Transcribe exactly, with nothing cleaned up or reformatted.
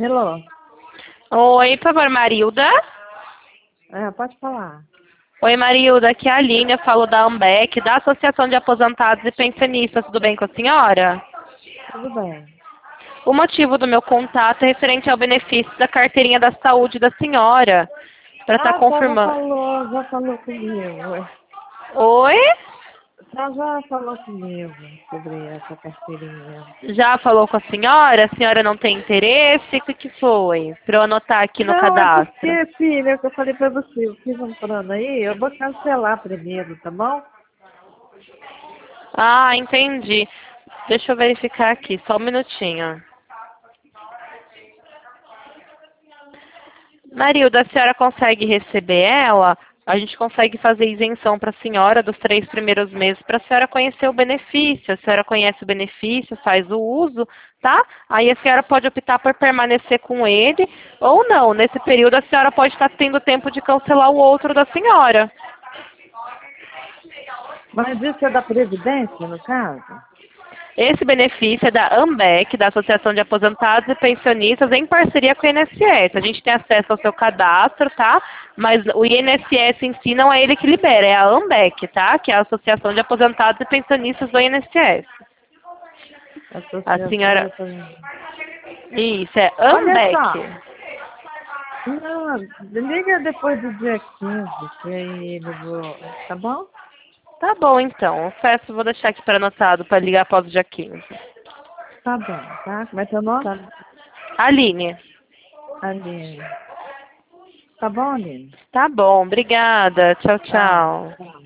Hello. Oi, por favor, Marilda? É, pode falar. Oi, Marilda, aqui é a Aline, eu falo da AMBEC, da Associação de Aposentados e Pensionistas. Tudo bem com a senhora? Tudo bem. O motivo do meu contato é referente ao benefício da carteirinha da saúde da senhora, para estar Ah, tá, já confirmando. falou, já falou comigo. Oi? Já, já falou comigo sobre essa carteirinha. Já falou com a senhora? A senhora não tem interesse? O que que foi? Para eu anotar aqui no Não, é cadastro. porque, filha, é o que eu falei pra você, eu fiz um plano aí, eu vou cancelar primeiro, tá bom? Ah, entendi. Deixa eu verificar aqui, só um minutinho. Marilda, a senhora consegue receber ela? A gente consegue fazer isenção para a senhora dos três primeiros meses para a senhora conhecer o benefício. A senhora conhece o benefício, faz o uso, tá? Aí a senhora pode optar por permanecer com ele ou não. Nesse período a senhora pode estar tendo tempo de cancelar o outro da senhora. Mas isso é da Previdência, no caso? Esse benefício é da AMBEC, da Associação de Aposentados e Pensionistas, em parceria com o I N S S. A gente tem acesso ao seu cadastro, tá? Mas o I N S S em si não é ele que libera, é a AMBEC, tá? Que é a Associação de Aposentados e Pensionistas do I N S S. A Associação de senhora... Aposentadoria. Isso, é Olha AMBEC. só, não, liga depois do dia quinze, que aí ele vou, tá bom? Tá bom, então. Eu peço, vou deixar aqui para anotado, para ligar após o dia quinze. Tá bom, tá? Como é teu nome? Tá. Aline. Aline. Tá bom, Aline? Tá bom, obrigada. Tchau, Tá, tchau. tá.